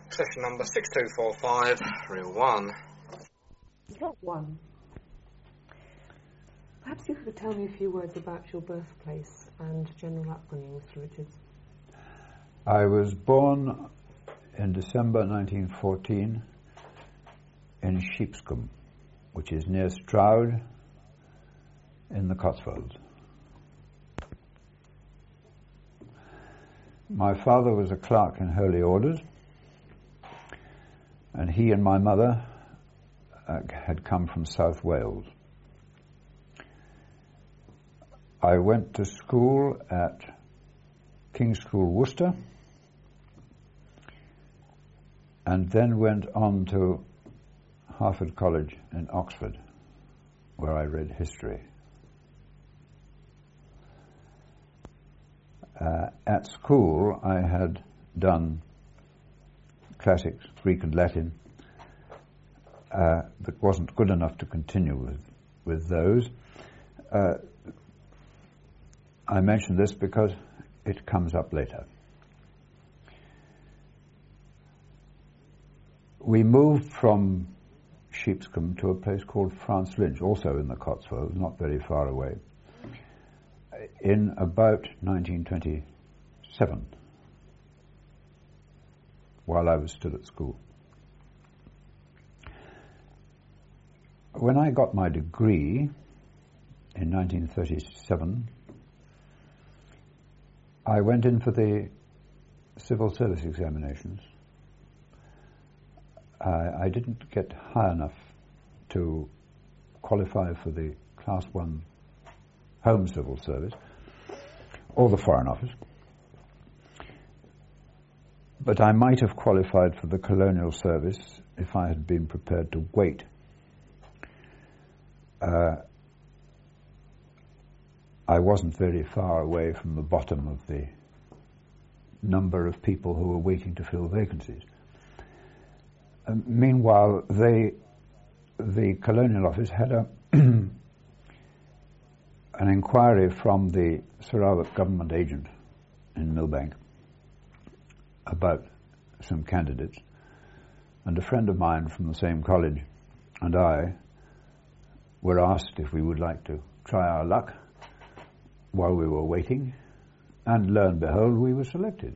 Session number 6245, reel 1. Drop 1. Perhaps you could tell me a few words about your birthplace and general upbringing, Mr. Richards. I was born in December 1914 in Sheepscombe, which is near Stroud in the Cotswolds. My father was a clerk in Holy Orders, and he and my mother had come from South Wales. I went to school at King's School, Worcester, and then went on to Hertford College in Oxford, where I read history. At school, I had done classics, Greek and Latin, but wasn't good enough to continue with those. I mention this because it comes up later. We moved from Sheepscombe to a place called France Lynch, also in the Cotswolds, not very far away, in about 1927, while I was still at school. When I got my degree in 1937, I went in for the civil service examinations. I didn't get high enough to qualify for the Class 1 Home Civil Service or the Foreign Office, but I might have qualified for the Colonial Service if I had been prepared to wait. I wasn't very far away from the bottom of the number of people who were waiting to fill vacancies. Meanwhile, the Colonial Office had an inquiry from the Sarawak government agent in Millbank about some candidates, and a friend of mine from the same college and I were asked if we would like to try our luck while we were waiting, and lo and behold, we were selected.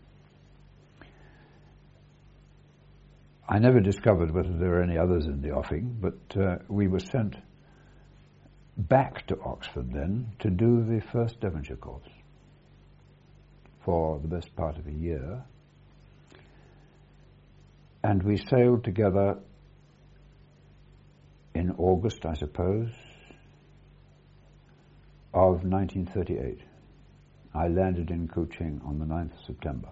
I never discovered whether there were any others in the offing, but we were sent back to Oxford then to do the first Devonshire course for the best part of a year, and we sailed together in August, I suppose, of 1938. I landed in Kuching on the 9th of September.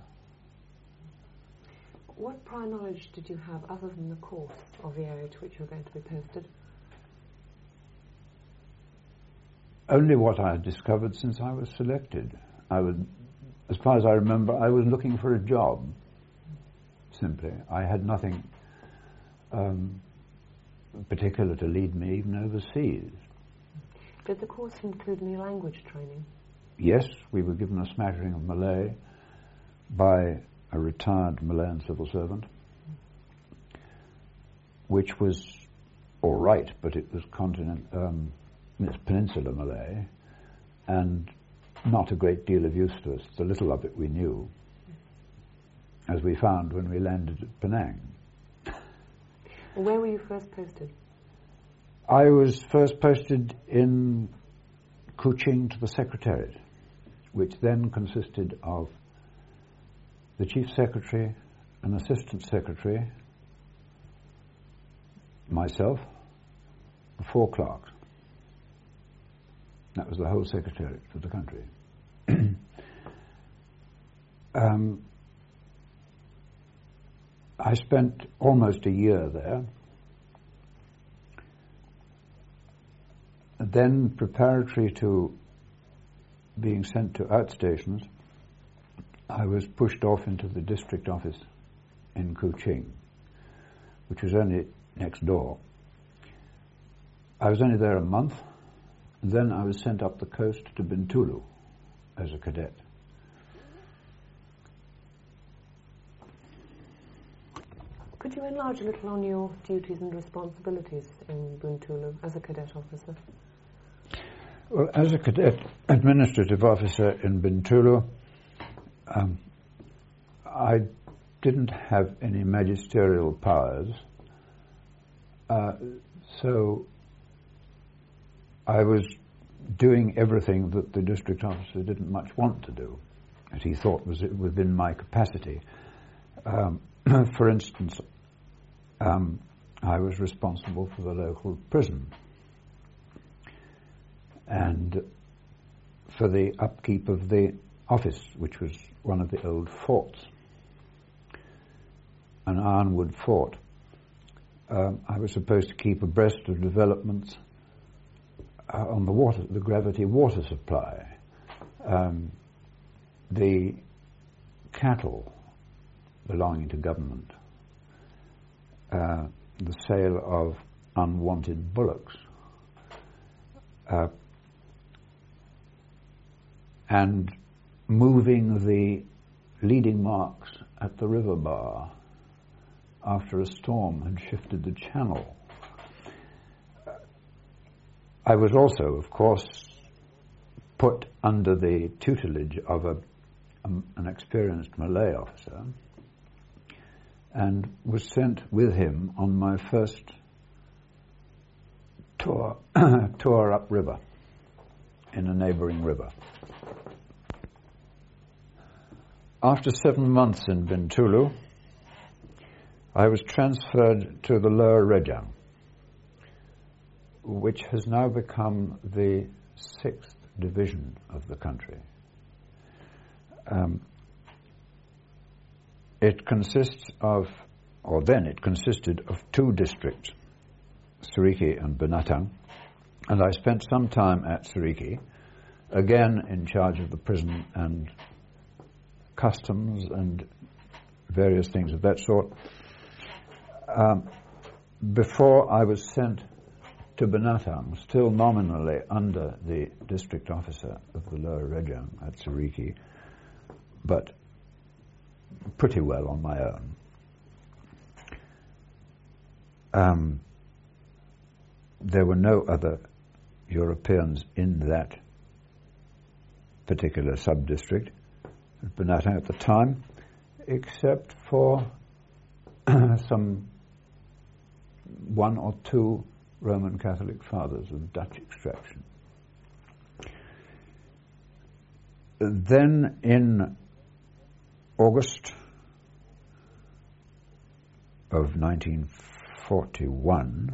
What prior knowledge did you have other than the course of the area to which you were going to be posted? Only what I had discovered since I was selected. As far as I remember, I was looking for a job, simply. I had nothing particular to lead me even overseas. Did the course include any language training? Yes, we were given a smattering of Malay by a retired Malayan civil servant, which was all right, but it was Peninsular Malay, and not a great deal of use to us. The little of it we knew, as we found when we landed at Penang. Where were you first posted? I was first posted in Kuching to the Secretariat, which then consisted of the Chief Secretary, an Assistant Secretary, myself, and 4 clerks. That was the whole Secretariat for the country. I spent almost a year there. Then, preparatory to being sent to outstations, I was pushed off into the district office in Kuching, which was only next door. I was only there a month, and then I was sent up the coast to Bintulu as a cadet. Could you enlarge a little on your duties and responsibilities in Buntulu as a cadet officer? Well, as a cadet administrative officer in Bintulu, I didn't have any magisterial powers, so I was doing everything that the district officer didn't much want to do, that he thought was within my capacity. For instance, I was responsible for the local prison and for the upkeep of the office, which was one of the old forts, an ironwood fort. I was supposed to keep abreast of developments on the gravity water supply, the cattle belonging to government, the sale of unwanted bullocks, and moving the leading marks at the river bar after a storm had shifted the channel. I was also, of course, put under the tutelage of an experienced Malay officer and was sent with him on my first tour upriver in a neighbouring river. After 7 months in Bintulu, I was transferred to the Lower Rejang, which has now become the 6th division of the country. It consisted of 2 districts, Seriki and Binatang, and I spent some time at Seriki, again in charge of the prison and customs and various things of that sort, before I was sent to Binatang, still nominally under the district officer of the Lower Rejang at Seriki, but pretty well on my own. There were no other Europeans in that particular sub-district at Binatang at the time, except for some 1 or 2 Roman Catholic fathers of Dutch extraction. Then in August of 1941,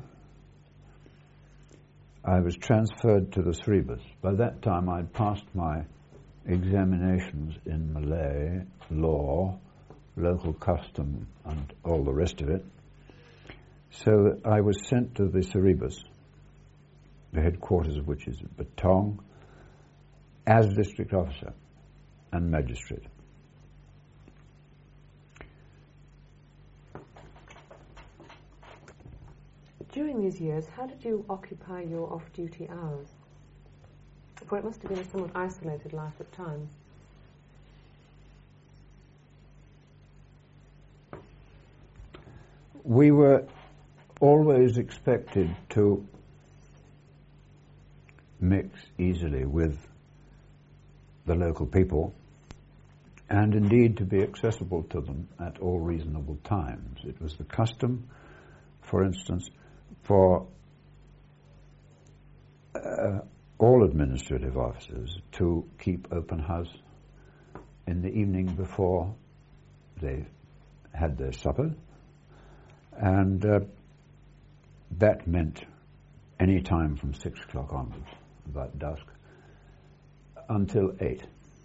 I was transferred to the Sribas. By that time I'd passed my examinations in Malay, law, local custom and all the rest of it, so that I was sent to the Sribas, the headquarters of which is at Batong, as district officer and magistrate. During these years, how did you occupy your off-duty hours? For it must have been a somewhat isolated life at times. We were always expected to mix easily with the local people and indeed to be accessible to them at all reasonable times. It was the custom, for instance, for all administrative officers to keep open house in the evening before they had their supper, and that meant any time from 6 o'clock onwards, about dusk, until 8.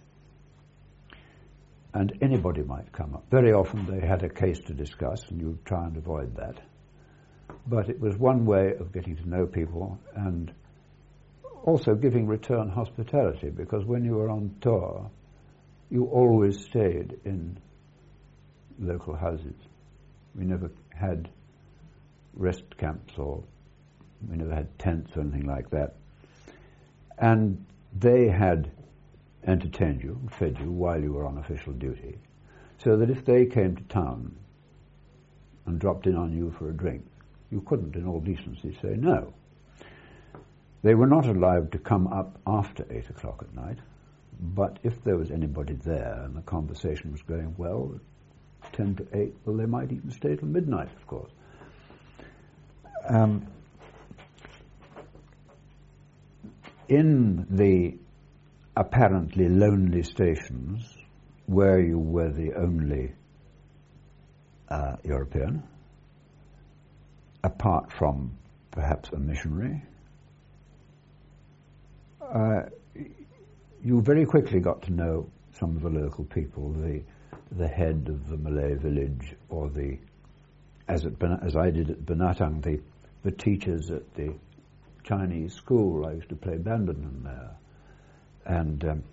And anybody might come up. Very often they had a case to discuss, and you would try and avoid that. But it was one way of getting to know people and also giving return hospitality, because when you were on tour, you always stayed in local houses. We never had rest camps, or we never had tents or anything like that. And they had entertained you and fed you while you were on official duty, so that if they came to town, and dropped in on you for a drink, you couldn't, in all decency, say no. They were not allowed to come up after 8 o'clock at night, but if there was anybody there and the conversation was going well, 10 to 8, well, they might even stay till midnight, of course. In the apparently lonely stations, where you were the only European, apart from perhaps a missionary, you very quickly got to know some of the local people, the head of the Malay village, or as I did at Binatang, the teachers at the Chinese school. I used to play badminton there, and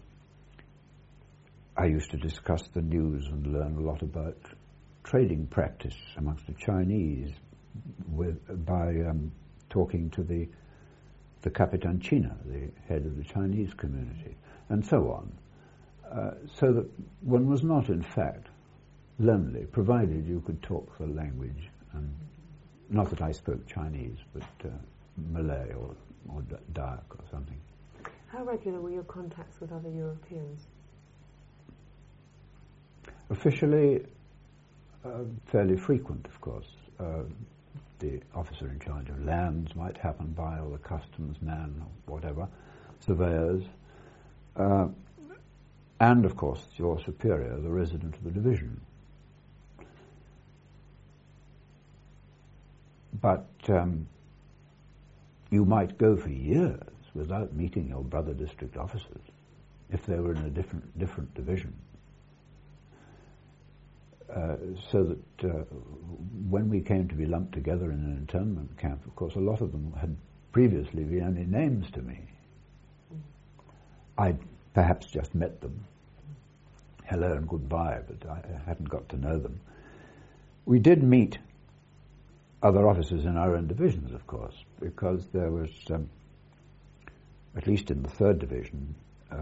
I used to discuss the news and learn a lot about trading practice amongst the Chinese by talking to the Kapitan China, the head of the Chinese community, and so on. So that one was not, in fact, lonely, provided you could talk the language. And not that I spoke Chinese, but Malay or Dayak or something. How regular were your contacts with other Europeans? Officially, fairly frequent, of course. The officer in charge of lands might happen by, or the customs man, or whatever, surveyors. And, of course, your superior, the resident of the division. But you might go for years without meeting your brother district officers if they were in a different division. So that when we came to be lumped together in an internment camp, of course, a lot of them had previously been only names to me. I'd perhaps just met them, hello and goodbye, but I hadn't got to know them. We did meet other officers in our own divisions, of course, because there was, at least in the 3rd Division,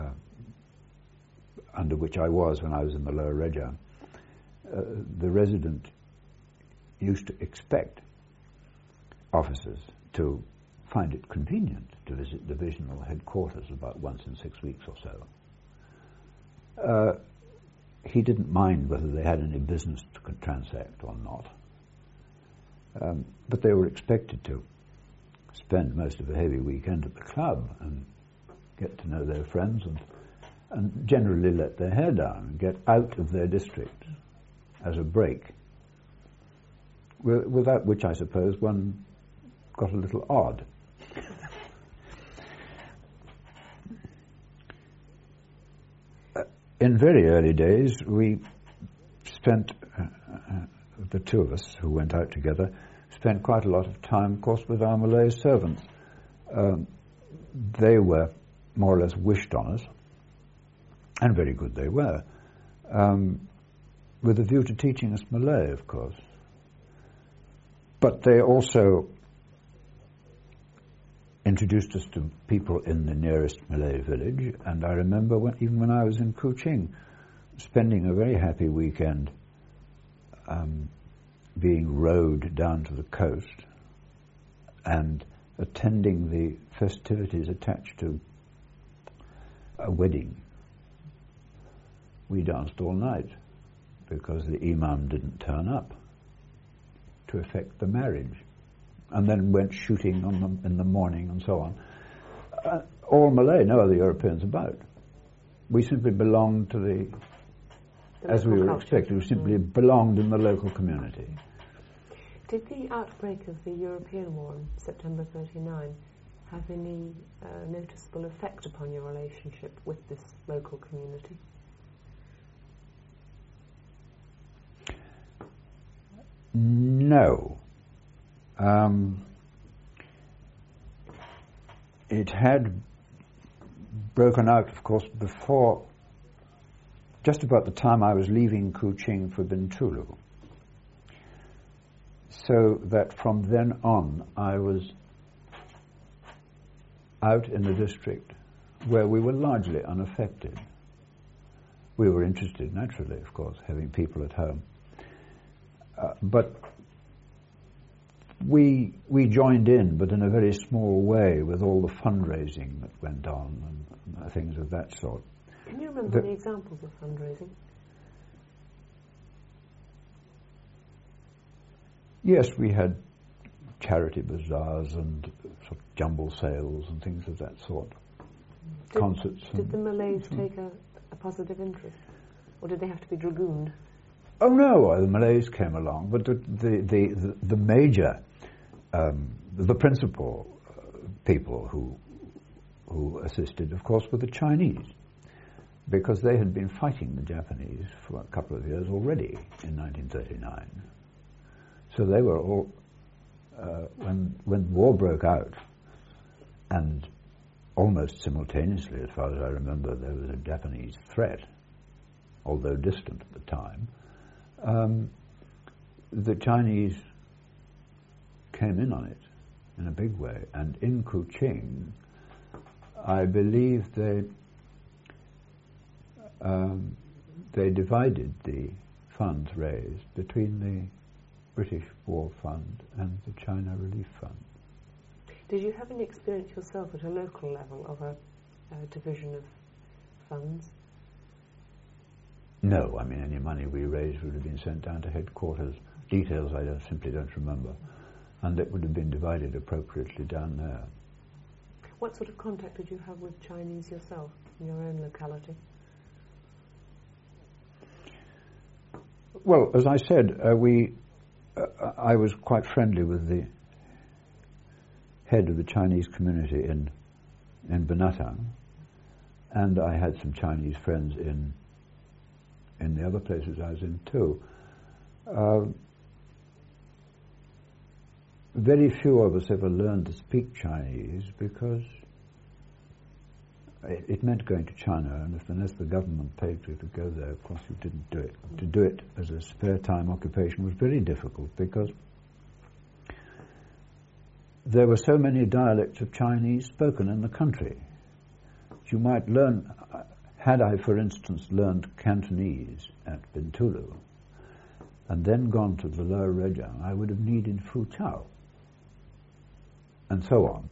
under which I was when I was in the Lower Regia, the resident used to expect officers to find it convenient to visit divisional headquarters about once in 6 weeks or so. He didn't mind whether they had any business to transact or not. But they were expected to spend most of a heavy weekend at the club and get to know their friends and generally let their hair down and get out of their district as a break, without which I suppose one got a little odd. In very early days, we spent, the two of us who went out together, spent quite a lot of time, of course, with our Malay servants. They were more or less wished on us, and very good they were, with a view to teaching us Malay, of course. But they also introduced us to people in the nearest Malay village, and I remember even when I was in Kuching, spending a very happy weekend being rowed down to the coast and attending the festivities attached to a wedding. We danced all night because the imam didn't turn up to effect the marriage, and then went shooting in the morning and so on. All Malay, no other Europeans about. We simply belonged to the as we were expected, we simply belonged in the local community. Did the outbreak of the European War in September 1939 have any noticeable effect upon your relationship with this local community? No. It had broken out, of course, before, just about the time I was leaving Kuching for Bintulu. So that from then on, I was out in the district where we were largely unaffected. We were interested, naturally, of course, having people at home. But we joined in, but in a very small way, with all the fundraising that went on and things of that sort. Can you remember any examples of fundraising? Yes, we had charity bazaars and sort of jumble sales and things of that sort. Concerts. Did the Malays take a positive interest, or did they have to be dragooned? Oh no, the Malays came along, but the major, the principal people who assisted, of course, were the Chinese, because they had been fighting the Japanese for a couple of years already in 1939. So they were all, when war broke out, and almost simultaneously, as far as I remember, there was a Japanese threat, although distant at the time. The Chinese came in on it in a big way, and in Kuching, I believe they divided the funds raised between the British War Fund and the China Relief Fund. Did you have any experience yourself at a local level of a division of funds? No, I mean, any money we raised would have been sent down to headquarters. Details I simply don't remember. And it would have been divided appropriately down there. What sort of contact did you have with Chinese yourself in your own locality? Well, as I said, I was quite friendly with the head of the Chinese community in Binatang, and I had some Chinese friends in the other places I was in too. Very few of us ever learned to speak Chinese because it meant going to China, and unless the government paid you to go there, of course you didn't do it. To do it as a spare time occupation was very difficult because there were so many dialects of Chinese spoken in the country. You might learn, had I, for instance, learned Cantonese at Bintulu and then gone to the Lower Rejang, I would have needed Fuchao, and so on.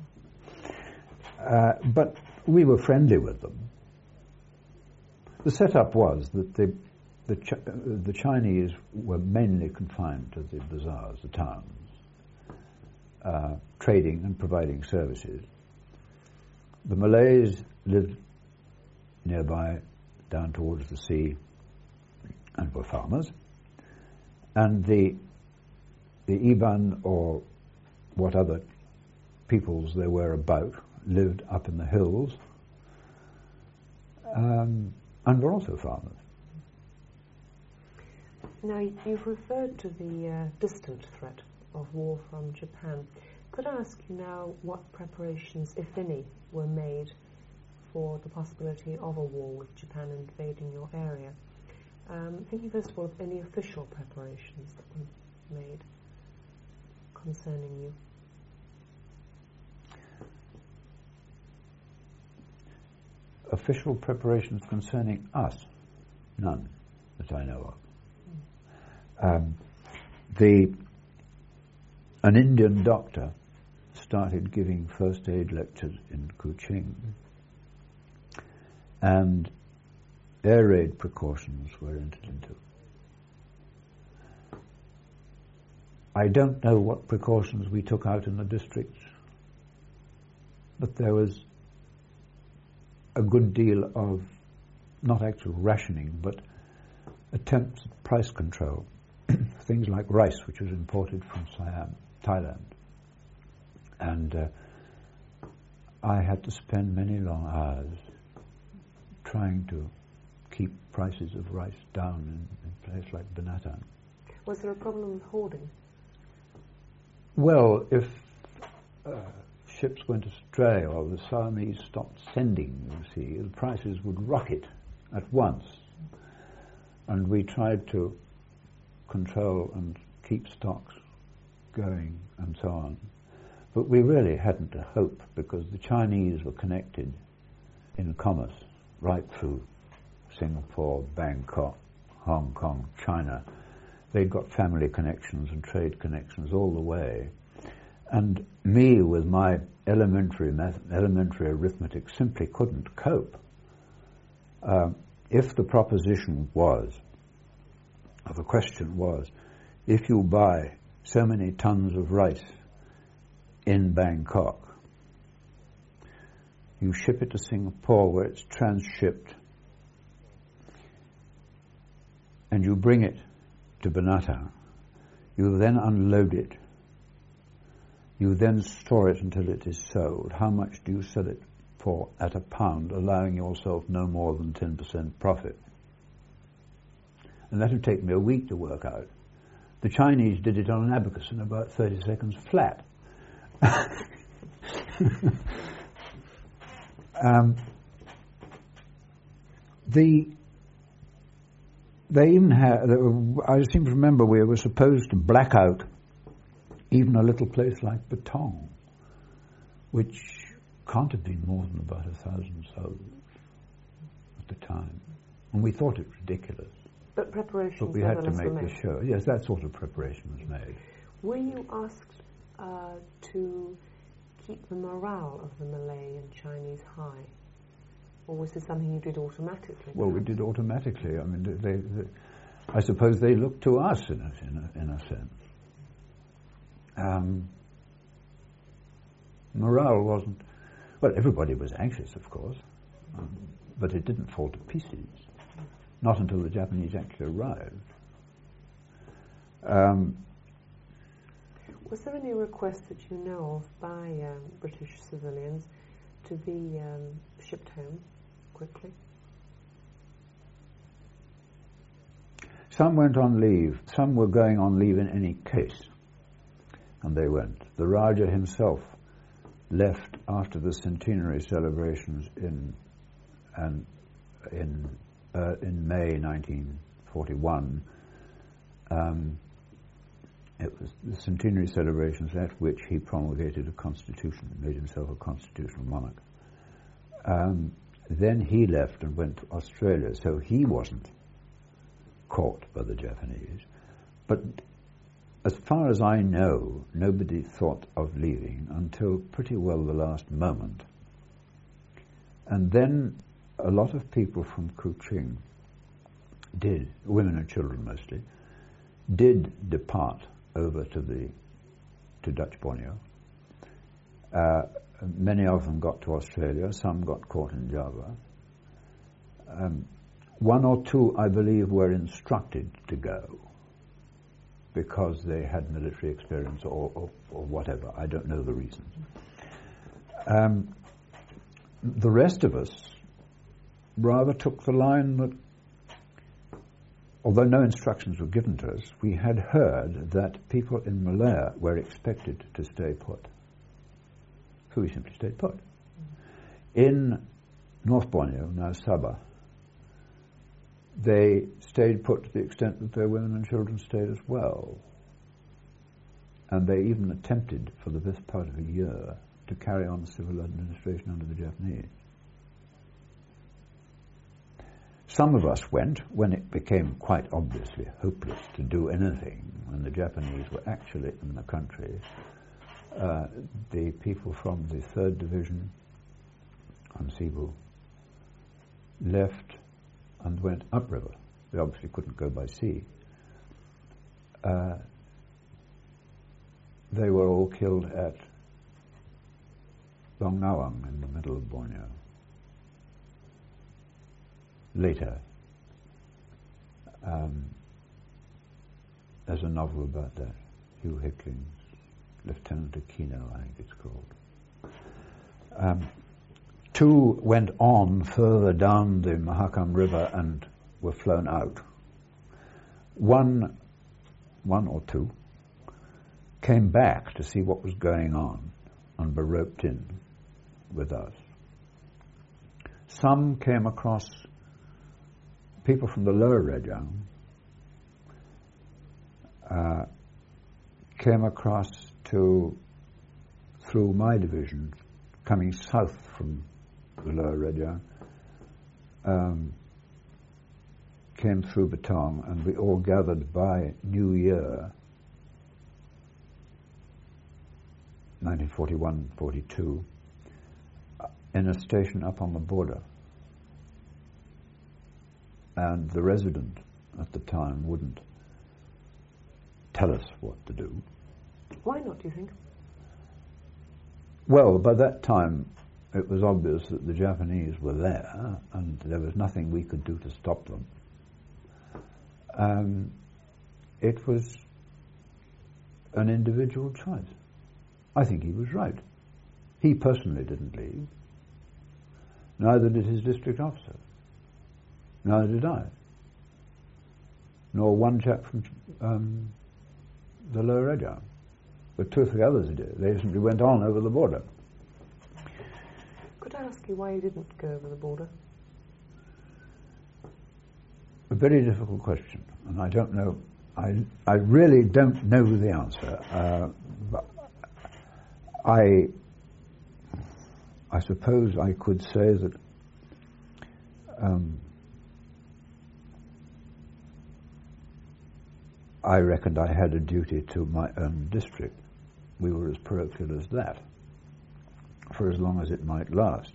But we were friendly with them. The setup was that the Chinese were mainly confined to the bazaars, the towns, trading and providing services. The Malays lived nearby, down towards the sea, and were farmers. And the Iban, or what other peoples there were about, lived up in the hills, and were also farmers. Now, you've referred to the distant threat of war from Japan. Could I ask you now what preparations, if any, were made for the possibility of a war with Japan invading your area? Thinking first of all of any official preparations that were made concerning you. Official preparations concerning us? None that I know of. An Indian doctor started giving first aid lectures in Kuching, and air raid precautions were entered into. I don't know what precautions we took out in the districts, but there was a good deal of, not actual rationing, but attempts at price control. Things like rice, which was imported from Siam, Thailand. And I had to spend many long hours trying to keep prices of rice down in a place like Binatang. Was there a problem with hoarding? Well, if ships went astray or the Siamese stopped sending, you see, the prices would rocket at once. And we tried to control and keep stocks going and so on. But we really hadn't a hope, because the Chinese were connected in commerce right through Singapore, Bangkok, Hong Kong, China, They'd got family connections and trade connections all the way. And me, with my elementary arithmetic, simply couldn't cope. If the proposition was, or the question was, if you buy so many tons of rice in Bangkok, you ship it to Singapore where it's transshipped, and you bring it to Banatang, you then unload it, you then store it until it is sold. How much do you sell it for at a pound, allowing yourself no more than 10% profit? And that would take me a week to work out. The Chinese did it on an abacus in about 30 seconds flat. They even had, I seem to remember we were supposed to black out even a little place like Batong, which can't have been more than about 1,000 souls at the time. And we thought it ridiculous. But preparations But we had to make the show. Yes, that sort of preparation was made. Were you asked to keep the morale of the Malay and Chinese high? Or was this something you did automatically? Well, we did automatically. I mean, I suppose they looked to us in a sense. Morale wasn't... Well, everybody was anxious, of course, but it didn't fall to pieces. Not until the Japanese actually arrived. Was there any request that you know of by British civilians to be shipped home quickly? Some went on leave. Some were going on leave in any case, and they went. The Raja himself left after the centenary celebrations in May 1941. It was the centenary celebrations at which he promulgated a constitution, made himself a constitutional monarch. Then he left and went to Australia, so he wasn't caught by the Japanese. But as far as I know, nobody thought of leaving until pretty well the last moment. And then a lot of people from Kuching did, women and children mostly, did depart over to Dutch Borneo. Many of them got to Australia, some got caught in Java. One or two, I believe, were instructed to go because they had military experience or whatever. I don't know the reasons. The rest of us rather took the line that, although no instructions were given to us, we had heard that people in Malaya were expected to stay put. So we simply stayed put. In North Borneo, now Sabah, they stayed put to the extent that their women and children stayed as well. And they even attempted for the best part of a year to carry on the civil administration under the Japanese. Some of us went when it became quite obviously hopeless to do anything, when the Japanese were actually in the country. The people from the 3rd Division on Cebu left and went upriver. They obviously couldn't go by sea. They were all killed at Long Nawang in the middle of Borneo. Later, there's a novel about that, Hugh Hickling's Lieutenant Aquino, I think it's called. Two went on further down the Mahakam River and were flown out. One or two came back to see what was going on and were roped in with us. Some came across, people from the lower Rejang came across through my division, coming south from the lower Rejang, came through Batong, and we all gathered by New Year, 1941-42, in a station up on the border. And the resident at the time wouldn't tell us what to do. Why not, do you think? Well, by that time, it was obvious that the Japanese were there, and there was nothing we could do to stop them. It was an individual choice. I think he was right. He personally didn't leave. Neither did his district officer. Neither did I. Nor one chap from the Lower Edgell. But two or three others did. They simply went on over the border. Could I ask you why you didn't go over the border? A very difficult question, and I don't know. I really don't know the answer. But I suppose I could say that I reckoned I had a duty to my own district. We were as parochial as that, for as long as it might last.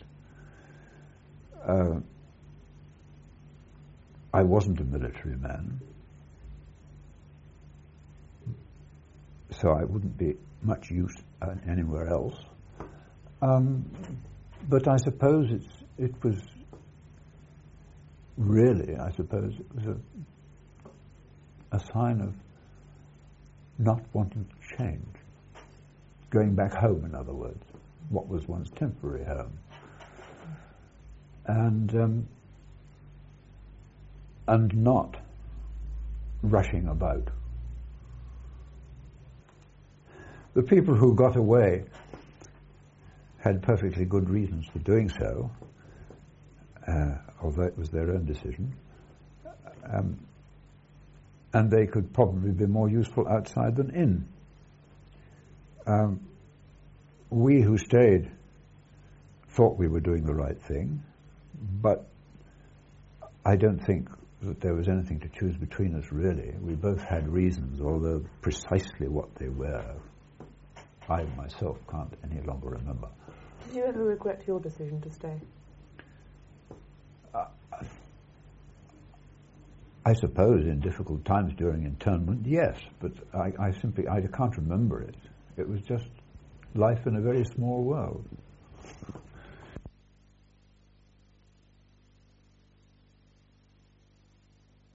I wasn't a military man, so I wouldn't be much use anywhere else. But I suppose it was really, a sign of not wanting to change. Going back home, in other words, what was one's temporary home. And not rushing about. The people who got away had perfectly good reasons for doing so, although it was their own decision. And they could probably be more useful outside than in. We who stayed thought we were doing the right thing, but I don't think that there was anything to choose between us, really. We both had reasons, although precisely what they were, I myself can't any longer remember. Did you ever regret your decision to stay? I suppose in difficult times during internment, yes, but I can't remember it. It was just life in a very small world.